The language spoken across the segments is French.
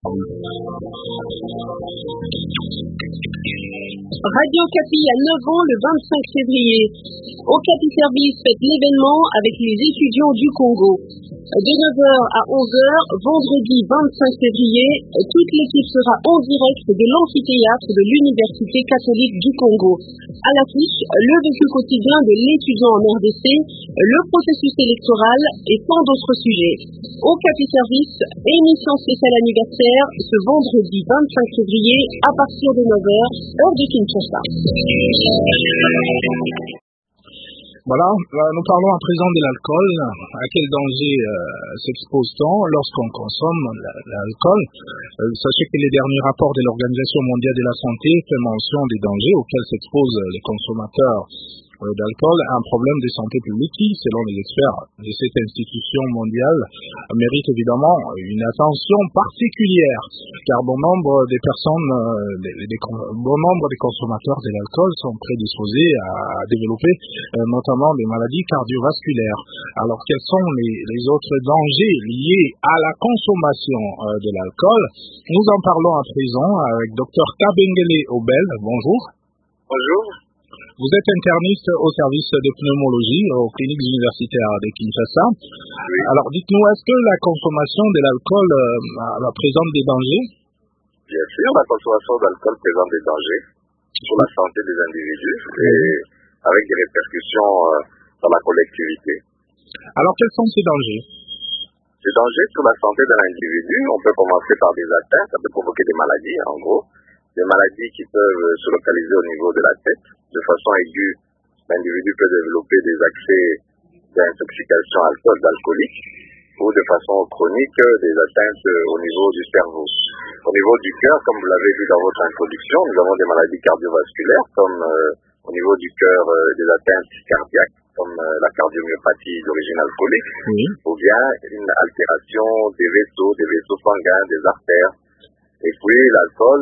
Radio Okapi a 9 ans le 25 février. Okapi Service fête l'événement avec les étudiants du Congo. De 9h à 11h, vendredi 25 février, toute l'équipe sera en direct de l'amphithéâtre de l'Université catholique du Congo. À l'affiche, le vécu quotidien de l'étudiant en RDC, le processus électoral et tant d'autres sujets. Okapi Service, émission spéciale anniversaire, ce vendredi 25 février à partir de 9h, heure de Kinshasa. Voilà, nous parlons à présent de l'alcool. À quel danger s'expose-t-on lorsqu'on consomme l'alcool? Sachez que les derniers rapports de l'Organisation mondiale de la santé font mention des dangers auxquels s'exposent les consommateurs d'alcool à un problème de santé publique qui, selon les experts de cette institution mondiale, mérite évidemment une attention particulière, car bon nombre des personnes, bon nombre des consommateurs de l'alcool sont prédisposés à développer notamment des maladies cardiovasculaires. Alors quels sont les autres dangers liés à la consommation de l'alcool? Nous en parlons à présent avec Dr Kabengele Obel. Bonjour. Bonjour. Vous êtes interniste au service de pneumologie aux cliniques universitaires de Kinshasa. Oui. Alors dites-nous, est-ce que la consommation de l'alcool présente des dangers? Bien sûr, la consommation d'alcool présente des dangers sur la santé des individus et avec des répercussions dans la collectivité. Alors quels sont ces dangers? Ces dangers sur la santé de l'individu, on peut commencer par des atteintes, ça peut provoquer des maladies en gros. Des maladies qui peuvent se localiser au niveau de la tête. De façon aiguë, l'individu peut développer des accès d'intoxication d'alcoolique ou de façon chronique des atteintes au niveau du cerveau. Au niveau du cœur, comme vous l'avez vu dans votre introduction, nous avons des maladies cardiovasculaires comme au niveau du cœur des atteintes cardiaques comme la cardiomyopathie d'origine alcoolique ou bien une altération des vaisseaux sanguins, des artères. Et puis l'alcool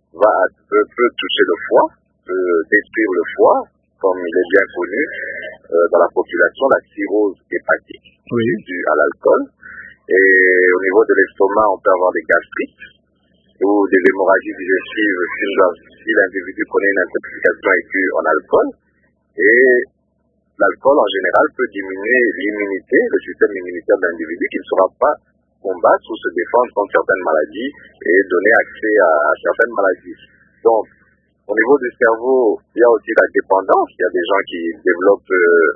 peut toucher le foie, peut détruire le foie, comme il est bien connu dans la population, la cirrhose hépatique due à l'alcool. Et au niveau de l'estomac, on peut avoir des gastrites ou des hémorragies digestives si l'individu connaît une intoxication aiguë en alcool. Et l'alcool, en général, peut diminuer l'immunité, le système immunitaire de l'individu qui ne saura pas combattre ou se défendre contre certaines maladies et donner accès à certaines maladies. Donc, au niveau du cerveau, il y a aussi la dépendance. Il y a des gens qui développent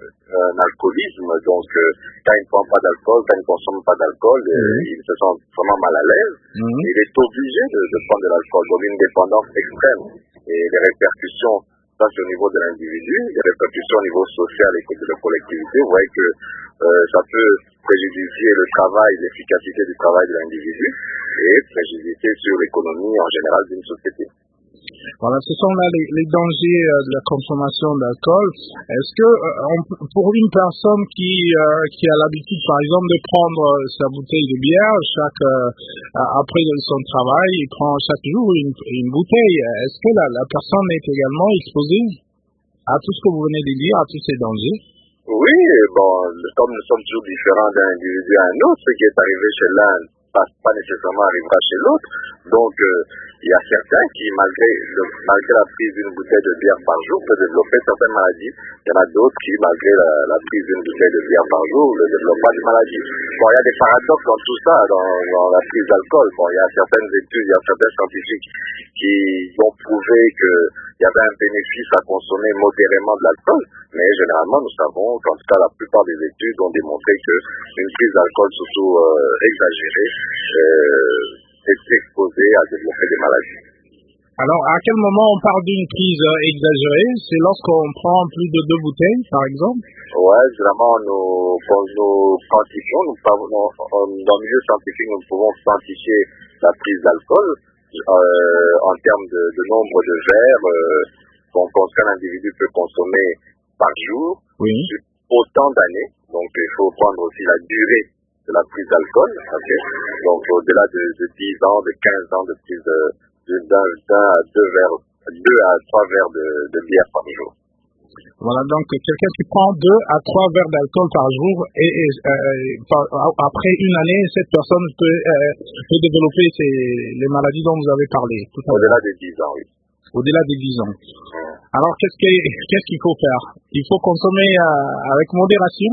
un alcoolisme. Donc, quand ils ne prennent pas d'alcool, quand ils ne consomment pas d'alcool, ils se sentent vraiment mal à l'aise. Il est obligé de prendre de l'alcool. Donc, une dépendance extrême. Et les répercussions, ça c'est au niveau de l'individu. Les répercussions au niveau social et de la collectivité, vous voyez que ça peut préjudicer le travail, l'efficacité du travail de l'individu et préjudicer sur l'économie en général d'une société. Voilà, ce sont là les dangers de la consommation d'alcool. Est-ce que pour une personne qui a l'habitude, par exemple, de prendre sa bouteille de bière après son travail, il prend chaque jour une bouteille, est-ce que la personne est également exposée à tout ce que vous venez de dire, à tous ces dangers? Oui, bon, comme nous sommes toujours différents d'un individu à un autre, ce qui est arrivé chez l'un pas nécessairement arrivera chez l'autre. Donc, il y a certains qui, malgré la prise d'une bouteille de bière par jour, peuvent développer certaines maladies. Il y en a d'autres qui, malgré la prise d'une bouteille de bière par jour, ne développent pas de maladies. Bon, il y a des paradoxes dans tout ça, dans la prise d'alcool. Bon, il y a certaines études, il y a certains scientifiques qui ont prouvé qu'il y avait un bénéfice à consommer modérément de l'alcool, mais généralement, nous savons qu'en tout cas, la plupart des études ont démontré qu'une prise d'alcool, surtout exagérée, est exposée à développer des maladies. Alors, à quel moment on parle d'une prise exagérée? C'est lorsqu'on prend plus de 2 bouteilles, par exemple? Ouais, généralement, quand nous quantifions, dans le milieu scientifique, nous pouvons quantifier la prise d'alcool en termes de nombre de verres qu'un individu peut consommer par jour, autant d'années. Donc, il faut prendre aussi la durée de la prise d'alcool. Okay. Donc, au-delà de 10 ans, de 15 ans de prise d'un à 2 à 3 verres de bière par jour. Voilà, donc quelqu'un qui prend 2 à 3 verres d'alcool par jour après une année, cette personne peut développer les maladies dont vous avez parlé. Au-delà de 10 ans, oui. Au-delà de 10 ans. Alors, qu'est-ce qu'il faut faire? Il faut consommer avec modération?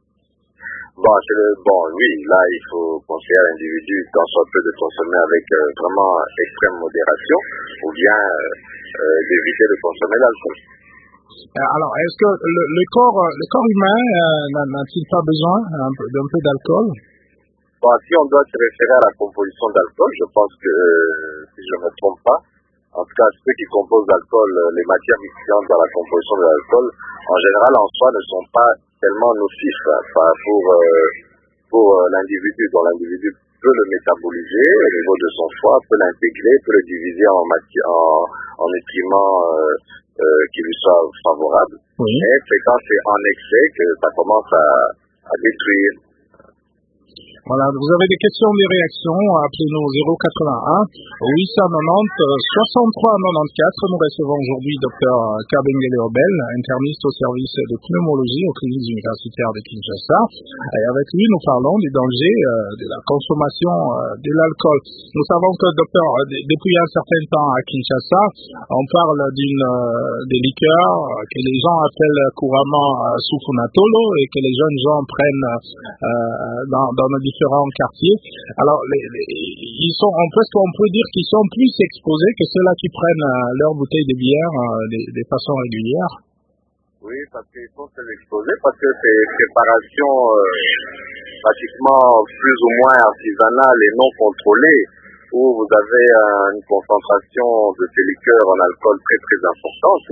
Oui, là, il faut conseiller à l'individu dans son peu de consommer avec vraiment extrême modération ou bien d'éviter de consommer l'alcool. Alors, est-ce que le corps humain n'a-t-il pas besoin d'un peu d'alcool? Si on doit se référer à la composition d'alcool, je pense que, si je ne me trompe pas, en tout cas, ceux qui composent l'alcool, les matières différentes dans la composition de l'alcool, en général, en soi, ne sont pas tellement nocifs pour l'individu, dont l'individu peut le métaboliser au niveau de son foie, peut l'intégrer, peut le diviser en nutriments qui lui soient favorables. Oui. Et c'est quand c'est en excès que ça commence à détruire. Voilà, vous avez des questions, des réactions, appelez-nous 081 890 63 94. Nous recevons aujourd'hui Dr Kabengele Obel, interniste au service de pneumologie aux cliniques universitaires de Kinshasa. Et avec lui, nous parlons des dangers de la consommation de l'alcool. Nous savons que, docteur, depuis un certain temps à Kinshasa, on parle des liqueurs que les gens appellent couramment Sufunatolo et que les jeunes gens prennent dans nos différents quartiers. Alors, on peut dire qu'ils sont plus exposés que ceux-là qui prennent leur bouteille de bière de façon régulière. Oui, parce qu'ils sont très exposés, parce que c'est préparation pratiquement plus ou moins artisanale et non contrôlée, où vous avez une concentration de ces liqueurs en alcool très très importante,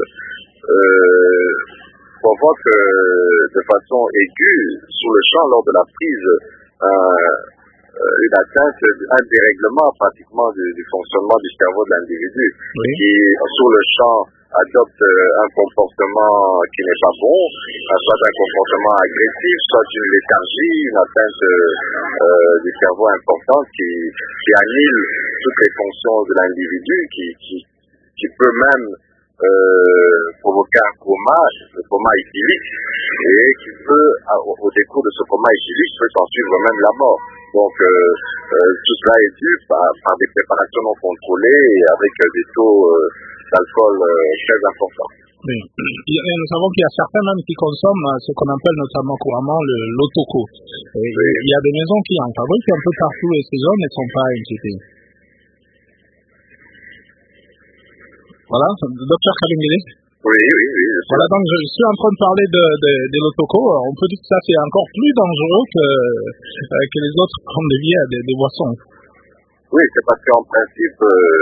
provoque de façon aiguë, sous le champ, lors de la prise, une atteinte, un dérèglement pratiquement du fonctionnement du cerveau de l'individu, oui, qui, sous le champ, adopte un comportement qui n'est pas bon, soit un comportement agressif, soit une léthargie, une atteinte du cerveau importante qui annule toutes les fonctions de l'individu, qui peut même provoquer un coma, le coma éthylique, et qui peut, au décours de ce coma éthylique, peut s'en suivre même la mort. Donc, tout cela est dû par des préparations non contrôlées et avec des taux d'alcool très importants. Oui. Nous savons qu'il y a certains même qui consomment ce qu'on appelle notamment couramment l'otoko. Oui. Il y a des maisons qui en fabriquent un peu partout et ces gens ne sont pas inquiétés. Voilà, docteur Kabengele. Oui. Voilà, donc je suis en train de parler de l'otoko. On peut dire que ça c'est encore plus dangereux que les autres formes de bière, des boissons. Oui, c'est parce qu'en principe,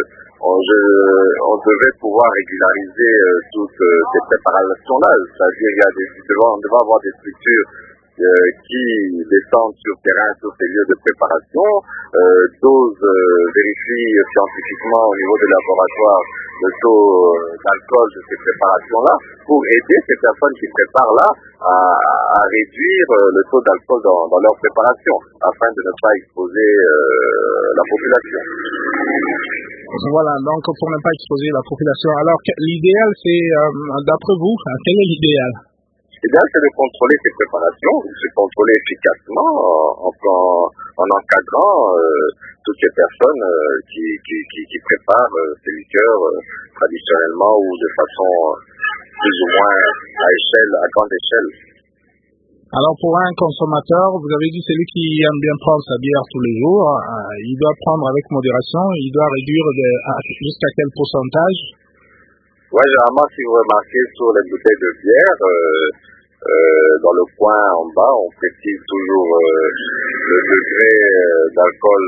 on devait pouvoir régulariser toutes ces préparations-là. C'est-à-dire, on devait avoir des structures qui descendent sur terrain, sur ces lieux de préparation, vérifient scientifiquement au niveau des laboratoires le taux d'alcool de ces préparations-là pour aider ces personnes qui préparent là à réduire le taux d'alcool dans leur préparation afin de ne pas exposer la population. Voilà, donc pour ne pas exposer la population. Alors, l'idéal, c'est, d'après vous, quel est l'idéal? L'idéal, c'est de contrôler ces préparations, de contrôler efficacement en encadrant toutes ces personnes qui préparent ces liqueurs traditionnellement ou de façon plus ou moins à grande échelle. Alors pour un consommateur, vous avez dit celui qui aime bien prendre sa bière tous les jours, il doit prendre avec modération, il doit réduire jusqu'à quel pourcentage? Oui, généralement, si vous remarquez sur les bouteilles de bière, dans le coin en bas, on précise toujours le degré d'alcool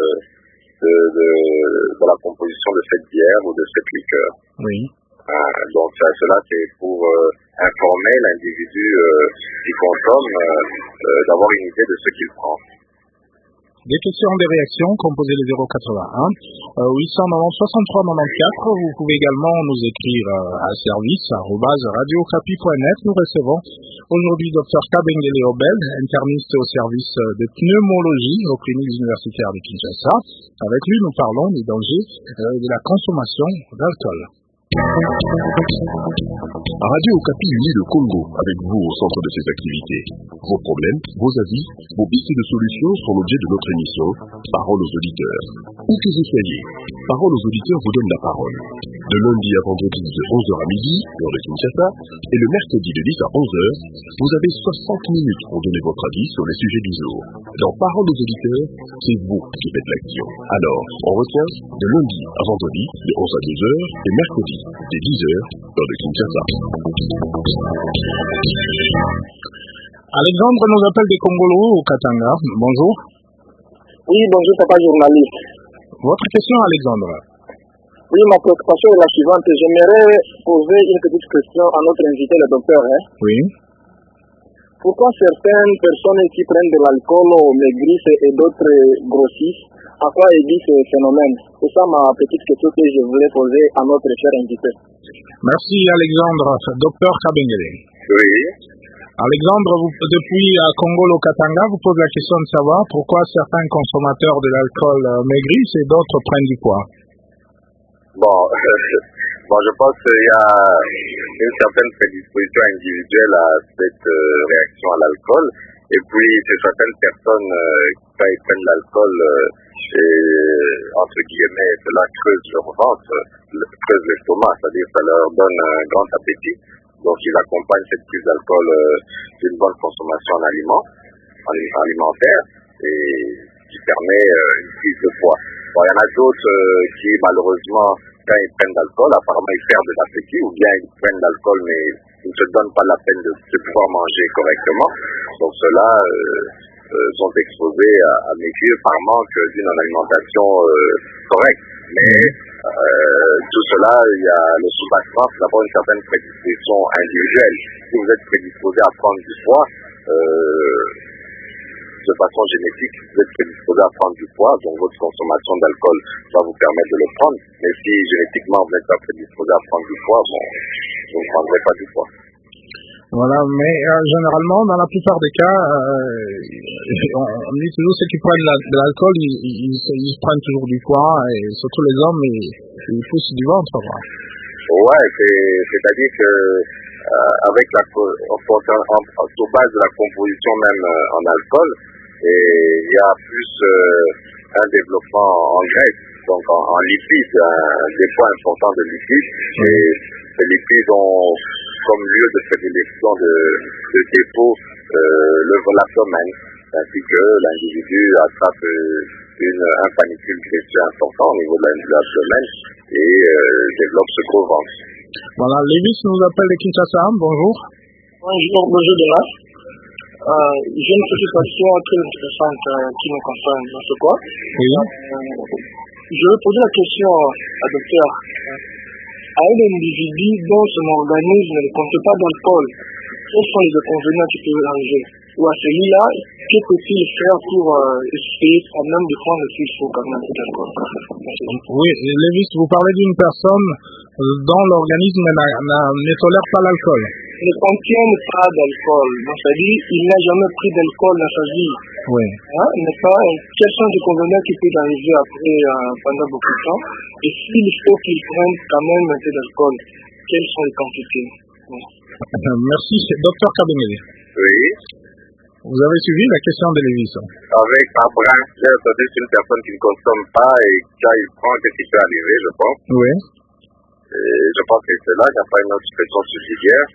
de la composition de cette bière ou de cette liqueur. Oui. Donc cela c'est pour informer l'individu qui consomme d'avoir une idée de ce qu'il prend. Des questions, des réactions, composez le 081 890 63 94. Vous pouvez également nous écrire à service @radiocapi.net. Nous recevons aujourd'hui Dr Kabengele Obel, interniste au service de pneumologie aux cliniques universitaires de Kinshasa. Avec lui, nous parlons des dangers de la consommation d'alcool. Radio Okapi unit le Congo avec vous au centre de ses activités. Vos problèmes, vos avis, vos pistes de solutions sont l'objet de notre émission Parole aux auditeurs. Où que vous soyez, Parole aux auditeurs vous donne la parole. De lundi à vendredi de 11h à midi, heure de Kinshasa, et le mercredi de 10 à 11h, vous avez 60 minutes pour donner votre avis sur les sujets du jour. Dans Parole aux auditeurs, c'est vous qui faites l'action. Alors, on retient de lundi à vendredi de 11 à 12h et mercredi dès 10h, heure de Kinshasa. Alexandre nous appelle des Congolais au Katanga. Bonjour. Oui, bonjour papa journaliste. Votre question, Alexandre? Oui, ma préoccupation est la suivante. J'aimerais poser une petite question à notre invité, le docteur. Oui. Pourquoi certaines personnes qui prennent de l'alcool maigrissent et d'autres grossissent? À quoi est dit ce phénomène? C'est ça ma petite question que je voulais poser à notre cher invité. Merci Alexandre. Docteur Kabengele. Oui. Alexandre, depuis Congo Katanga, vous posez la question de savoir pourquoi certains consommateurs de l'alcool maigrissent et d'autres prennent du poids. Bon, je pense qu'il y a une certaine prédisposition individuelle à cette réaction à l'alcool. Et puis, c'est certaines personnes, quand ils prennent l'alcool, entre guillemets, cela creuse leur ventre, creuse l'estomac, c'est-à-dire ça leur donne un grand appétit. Donc, ils accompagnent cette prise d'alcool d'une bonne consommation alimentaire et qui permet une prise de poids. Bon, il y en a d'autres qui, malheureusement, quand ils prennent d'alcool, apparemment ils perdent de l'appétit ou bien ils prennent de l'alcool mais ils ne se donnent pas la peine de pouvoir manger correctement. Donc, ceux-là sont exposés à maigrir par manque d'une alimentation correcte. Mais tout cela, il y a le sous-bassement, c'est d'abord une certaine prédisposition individuelle. Si vous êtes prédisposé à prendre du poids, de façon génétique, vous êtes prédisposé à prendre du poids, donc votre consommation d'alcool va vous permettre de le prendre. Mais si génétiquement vous n'êtes pas prédisposé à prendre du poids, bon, vous ne prendrez pas du poids. Voilà, mais généralement, dans la plupart des cas, on dit toujours ceux qui prennent de l'alcool, ils prennent toujours du poids, et surtout les hommes, ils poussent du ventre. Ouais, c'est-à-dire que avec sur base de la composition même en alcool, il y a plus un développement en graisse, donc en lipides, des poids importants de lipides, et ces lipides ont comme lieu de prédilection de dépôt l'abdomen, ainsi que l'individu attrape un panicule graisseux important au niveau de l'abdomen et développe ce gros ventre. Voilà, Lévis nous appelle de Kinshasa, bonjour. Bonjour Demas. J'ai une petite question très intéressante qui me concerne, c'est quoi? Oui. Je vais poser la question à docteur. À un individu dont son organisme ne contient pas d'alcool, quels sont les inconvénients qui peuvent arriver? Ou à celui-là, que peut-il faire pour essayer quand même de prendre s'il faut quand même d'alcool? Oui, Lévis, vous parlez d'une personne dont l'organisme ne tolère pas l'alcool. Ne contient pas d'alcool, c'est-à-dire il n'a jamais pris d'alcool dans sa vie. Oui. Quels sont les inconvénients qui peuvent arriver après pendant beaucoup de temps? Et s'il faut qu'il prenne quand même un peu d'alcool, quelles sont les quantités? Merci, docteur Kabengele. Oui. Vous avez suivi la question de Lévis. Avec un brin, j'ai entendu une personne qui ne consomme pas et quand il prend, qu'est-ce qui peut arriver, je pense. Oui. Et je pense que c'est là qu'il n'y a pas une autre expression subsidiaire.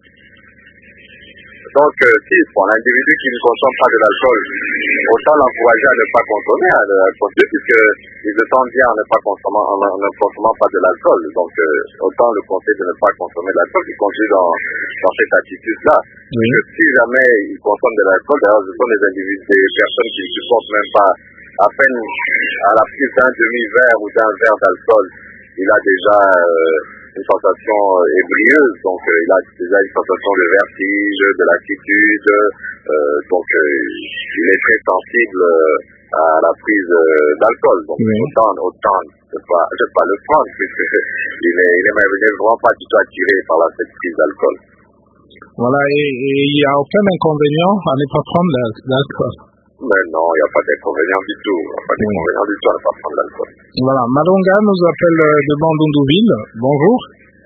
Donc, si pour l'individu qui ne consomme pas de l'alcool, autant l'encourager à ne pas consommer, puisqu'il se sent bien en ne consommant pas de l'alcool. Donc, autant le conseil de ne pas consommer de l'alcool, il continue dans cette attitude-là. Oui. Si jamais il consomme de l'alcool, d'ailleurs, ce sont des individus, des personnes qui ne supportent même pas, à peine à la prise d'un demi-verre ou d'un verre d'alcool, il a déjà une sensation ébrieuse, donc il a déjà une sensation de vertige, de lassitude, donc il est très sensible à la prise d'alcool. Donc autant ne pas le prendre, puisqu'il n'est vraiment pas du tout attiré par cette prise d'alcool. Voilà, et il n'y a aucun inconvénient à ne pas prendre l'alcool. Mais non, il n'y a pas d'inconvénient du tout. Il n'y a pas d'inconvénient du tout à ne pas prendre l'alcool. Voilà, Malonga nous appelle de Bandundouville. Bonjour.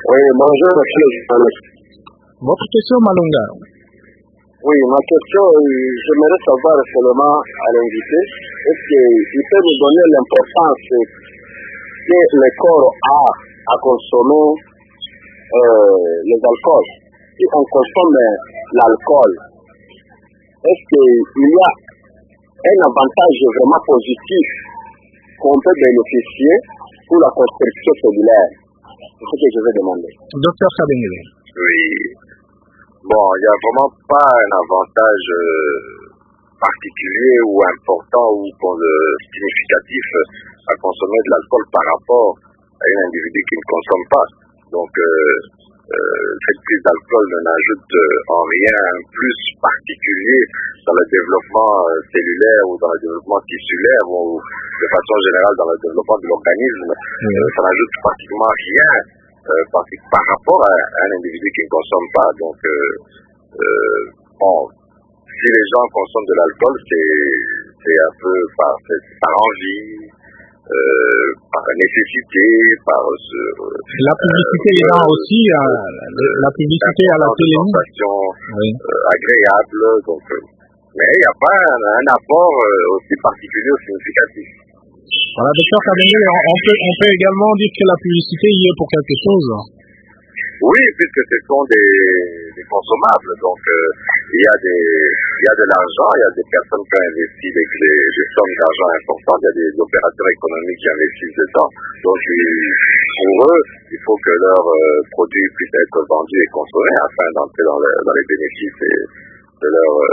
Oui, bonjour, monsieur le journaliste. Votre question, Malunga? Oui, ma question, j'aimerais savoir seulement à l'invité, est-ce qu'il peut nous donner l'importance que le corps a à consommer les alcools? Si on consomme l'alcool, est-ce qu'il y a un avantage vraiment positif qu'on peut bénéficier pour la construction cellulaire? C'est ce que je vais demander. Docteur Kabengele. Oui. Bon, il n'y a vraiment pas un avantage particulier ou important ou significatif à consommer de l'alcool par rapport à un individu qui ne consomme pas. Donc, cette prise d'alcool n'ajoute en rien un plus particulier dans le développement cellulaire ou dans le développement tissulaire ou de façon générale dans le développement de l'organisme. Ça n'ajoute pratiquement rien par rapport à un individu qui ne consomme pas. Donc, bon, si les gens consomment de l'alcool, c'est un peu par envie, par nécessité, par la publicité est là aussi, la publicité à la télé. Agréable, donc, mais il n'y a pas un apport aussi particulier ou significatif. Voilà, docteur Kabengele, on peut également dire que la publicité y est pour quelque chose. Oui, puisque ce sont des consommables, donc il y a de l'argent, il y a des personnes qui ont investi des sommes d'argent importantes, il y a des opérateurs économiques qui investissent dedans. Donc pour eux, il faut que leurs produits puissent être vendus et consommés afin d'entrer dans les bénéfices de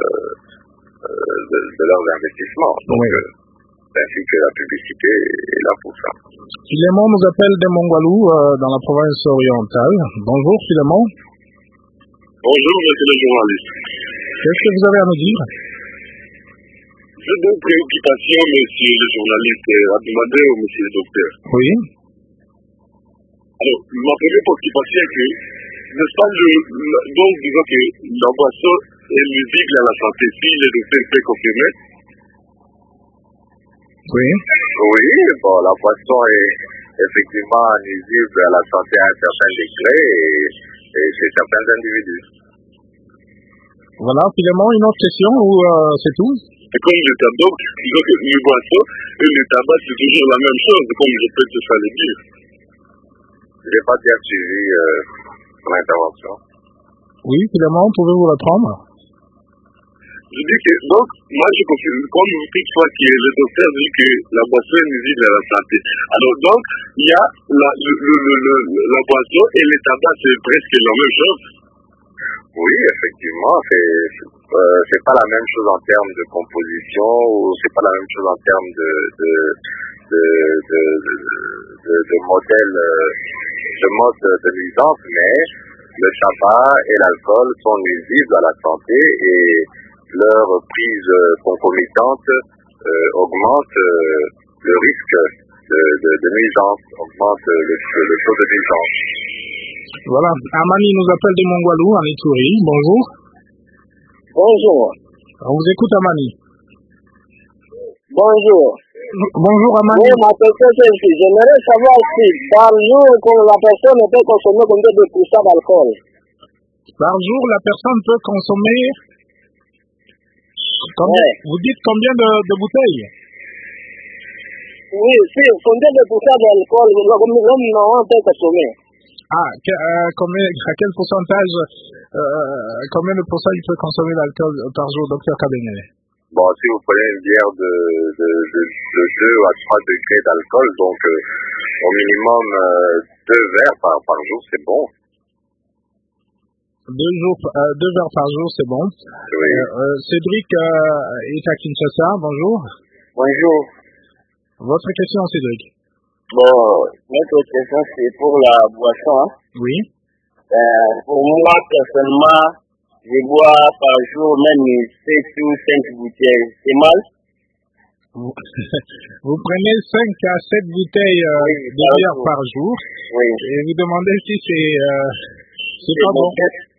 leurs investissements. Donc c'est ainsi que la publicité est là pour ça. Philémon nous appelle de Mongwalou, dans la province orientale. Bonjour Philémon. Bonjour monsieur le journaliste. Qu'est-ce que vous avez à nous dire? J'ai deux préoccupations, monsieur le journaliste, à demander au monsieur le docteur. Oui. Alors, ma première préoccupation est que, n'est-ce pas, donc disons que la boisson est nuisible à la santé, si le docteur peut confirmer. Oui. Oui, bon, la boisson est effectivement nuisible à la santé à un certain degré et chez certains individus. Voilà, Philémon, une autre question ou c'est tout? C'est comme le tabac, disons que le boisson et le tabac c'est toujours la même chose, comme je peux te faire le dire. Je n'ai pas bien suivi son intervention. Oui, Philémon, pouvez-vous reprendre? Je dis que, donc, moi je confirme, comme toutefois que le docteur dit que la boisson est nuisible à la santé. Alors donc, il y a la boisson et le tabac, c'est presque la même chose. Oui, effectivement, c'est pas la même chose en termes de composition ou c'est pas la même chose en termes de modèle, de mode de nuisance, mais le tabac et l'alcool sont nuisibles à la santé et leur prise concomitante augmente le risque de nuisance, augmente le taux de nuisance. Voilà, Amani nous appelle de Mongwalou, en Ituri. Bonjour. Bonjour. On vous écoute, Amani. Bonjour. Bonjour, Amani. Oui, ma question c'est ici. J'aimerais savoir si par jour, la personne peut consommer combien de pourcents d'alcool? Par jour, la personne peut consommer... Vous dites combien de bouteilles? Oui, si, combien de pourcents d'alcool l'homme peut consommer? À quel pourcentage, combien de pourcents il peut consommer l'alcool par jour, docteur Kabengele? Bon, si vous prenez une bière de 2 à 3 degrés d'alcool, donc au minimum 2 verres par jour, c'est bon. 2 verres par jour, c'est bon. Oui. Cédric est à Kinshasa, bonjour. Bonjour. Votre question, Cédric? Bon, notre question c'est pour la boisson. Hein? Oui. Pour moi, personnellement, je bois par jour même 7 ou 5 bouteilles. C'est mal? Vous prenez 5 à 7 bouteilles de bière par jour. Oui. Et vous demandez si c'est pas bon.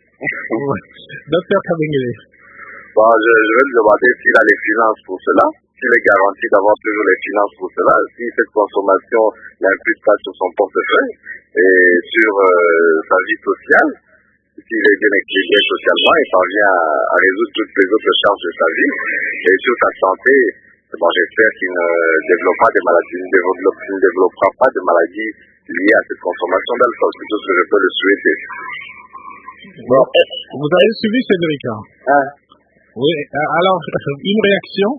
Docteur Kabengele. Bon, je vais lui demander s'il a les finances pour cela. s'il est garanti d'avoir toujours les finances pour cela, si cette consommation n'impute pas sur son portefeuille et sur sa vie sociale, s'il est bien équilibré socialement, il parvient à résoudre toutes les autres charges de sa vie. Et sur sa santé, bon, j'espère qu'il ne développera pas de maladies liées à cette consommation d'alcool. C'est tout ce que je peux le souhaiter. Bon, vous avez suivi Cédric, hein? Oui, alors, une réaction?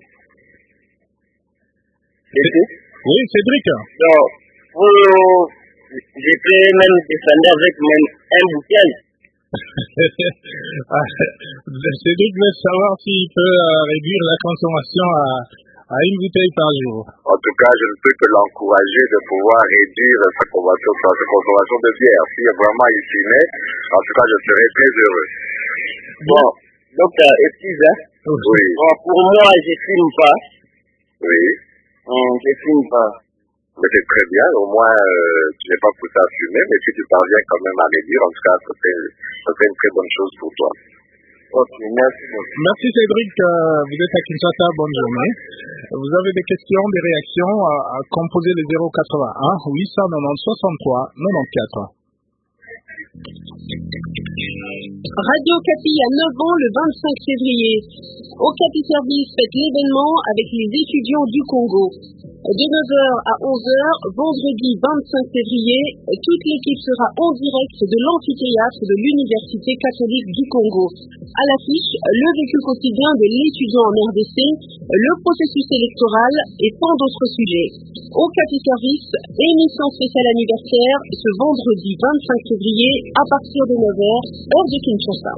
Oui, Cédric. Non, je peux même descendre avec même un bouteille. Cédric veut savoir s'il peut réduire la consommation à une bouteille par jour. En tout cas, je ne peux que l'encourager de pouvoir réduire sa consommation de bière. Si vraiment il s'y met, en tout cas, je serai très heureux. Bon, docteur, excusez. Oui. Bon, pour moi, je ne fume pas. Oui. Je ne fume pas. Mais c'est très bien, au moins tu n'es pas poussé à fumer, mais si tu parviens quand même à réduire, en tout cas, ça serait une très bonne chose pour toi. Ok, merci. Merci Cédric, vous êtes à Kinshasa, bonne journée. Vous avez des questions, des réactions, à composer les 081 890 63 94. Radio Capi à 9 ans le 25 février. Au Capi Service fête l'événement avec les étudiants du Congo. De 9h à 11h, vendredi 25 février, toute l'équipe sera en direct de l'amphithéâtre de l'Université catholique du Congo. À l'affiche, le vécu quotidien de l'étudiant en RDC, le processus électoral et tant d'autres sujets. Au Capi Service, émission spéciale anniversaire ce vendredi 25 février à partir de 9h, heure de Kinshasa.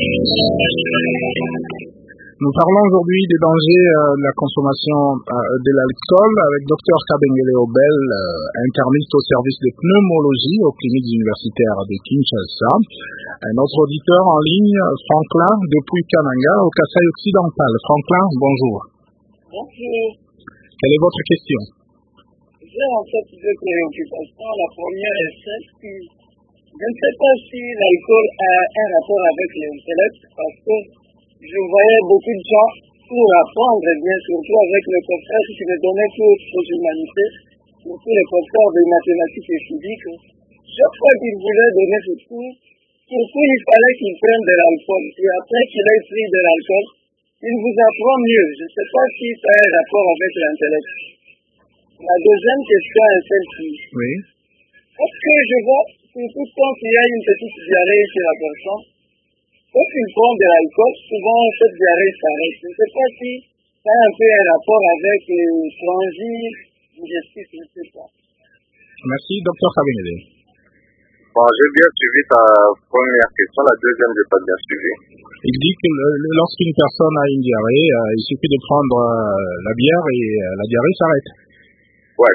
Nous parlons aujourd'hui des dangers de la consommation de l'alcool avec Dr Kabengele Obel, interniste au service de pneumologie aux cliniques universitaires de Kinshasa. Un autre auditeur en ligne, Franklin, depuis Kananga, au Kasaï occidental. Franklin, bonjour. Bonjour. Quelle est votre question? J'ai en fait deux préoccupations. La première est celle que je ne sais pas si l'alcool a un rapport avec l'intellect, parce que je voyais beaucoup de gens pour apprendre, bien surtout avec le professeur qui me donnait cours aux humanités, surtout les professeurs de mathématiques et physique. Chaque fois qu'il voulait donner ce cours, surtout il fallait qu'il prenne de l'alcool. Et après qu'il ait pris de l'alcool, il vous apprend mieux. Je ne sais pas si ça a un rapport avec l'intellect. La deuxième question est celle-ci. Oui. Parce que je vois, surtout quand il y a une petite diarrhée chez la personne, quand il prend de l'alcool, souvent cette diarrhée s'arrête. Je ne sais pas si ça a un peu un rapport avec le transit digestif, je ne sais pas. Merci, Dr Kabengele. Bon, j'ai bien suivi ta première question, la deuxième, je n'ai pas bien suivi. Il dit que lorsqu'une personne a une diarrhée, il suffit de prendre la bière et la diarrhée s'arrête. Ouais,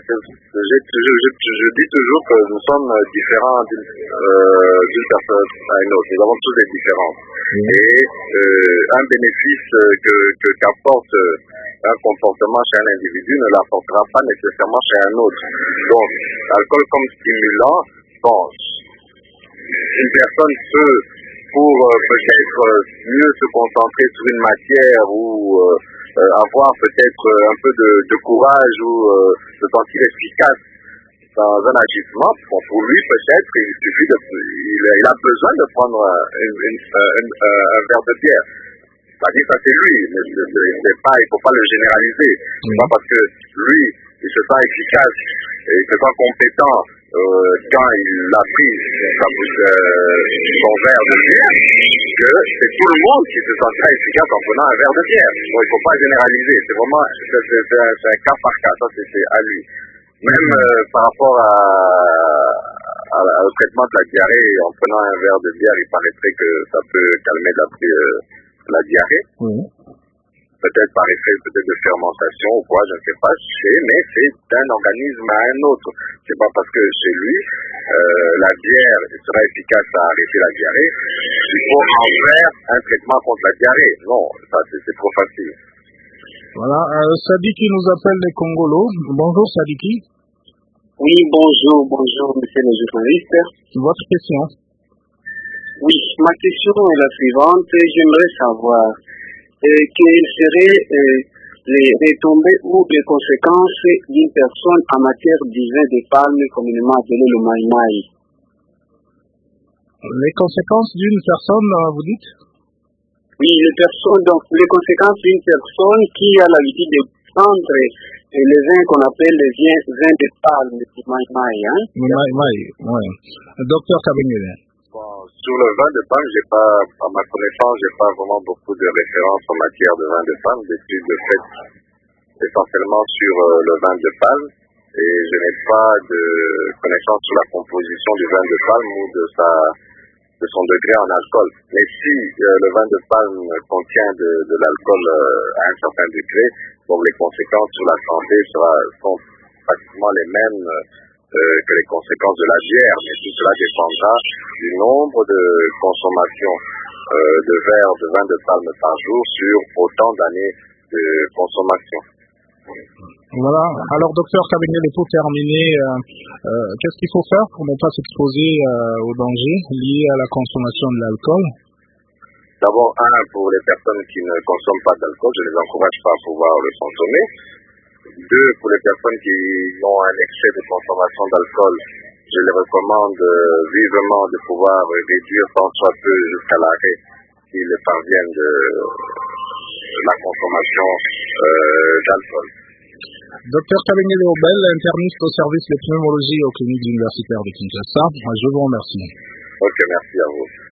je dis toujours que nous sommes différents d'une personne à une autre. Nous avons tous des différences. Et un bénéfice qu'apporte un comportement chez un individu ne l'apportera pas nécessairement chez un autre. Donc, l'alcool comme stimulant, bon, une personne peut, pour peut-être mieux se concentrer sur une matière ou avoir peut-être un peu de courage ou se sentir efficace dans un agissement, bon, pour lui peut-être il suffit il a besoin de prendre un verre de bière. C'est-à-dire ça c'est lui, mais c'est pas, il ne faut pas le généraliser. C'est pas parce que lui il se sent efficace et il se sent compétent quand il a pris son verre de bière, que c'est tout le monde qui se sentira efficace en prenant un verre de bière. Bon, il ne faut pas généraliser, c'est vraiment c'est un cas par cas, ça c'est à lui. Même par rapport au traitement de la diarrhée, en prenant un verre de bière, il paraîtrait que ça peut calmer la diarrhée. Peut-être par effet de fermentation ou quoi, je ne sais pas, mais c'est d'un organisme à un autre. C'est pas parce que chez lui, la bière sera efficace à arrêter la diarrhée, il faut en faire un traitement contre la diarrhée. Non, ça c'est trop facile. Voilà, Sadiki nous appelle les Congolos. Bonjour Sadiki. Oui, bonjour, monsieur le journaliste. Votre question? Oui, ma question est la suivante. J'aimerais savoir quelle serait les retombées ou les conséquences d'une personne en matière du vin de palme, communément appelé le maïmaï. Les conséquences d'une personne, vous dites? Oui, donc les conséquences d'une personne qui a l'habitude de prendre les vins qu'on appelle les vins de palme, le maïmaï. Hein? Maïmaï, oui. Docteur Kabengele. Bon, sur le vin de palme, à ma connaissance, j'ai pas vraiment beaucoup de références en matière de vin de palme, d'études de fait essentiellement sur le vin de palme, et je n'ai pas de connaissance sur la composition du vin de palme ou de son degré en alcool. Mais si le vin de palme contient de l'alcool à un certain degré, donc les conséquences sur la santé sont pratiquement les mêmes que les conséquences de la bière, mais tout cela dépendra du nombre de consommation de verres de vin de palme par jour sur autant d'années de consommation. Voilà. Alors, docteur Kabengele, pour terminer, qu'est-ce qu'il faut faire pour ne pas s'exposer aux dangers liés à la consommation de l'alcool? D'abord, pour les personnes qui ne consomment pas d'alcool, je ne les encourage pas à pouvoir le consommer. 2, pour les personnes qui ont un excès de consommation d'alcool, je les recommande vivement de pouvoir réduire tant soit peu jusqu'à l'arrêt s'ils parviennent de la consommation d'alcool. Docteur Kabengele Obel, interniste au service de pneumologie aux cliniques universitaires de Kinshasa, je vous remercie. Ok, merci à vous.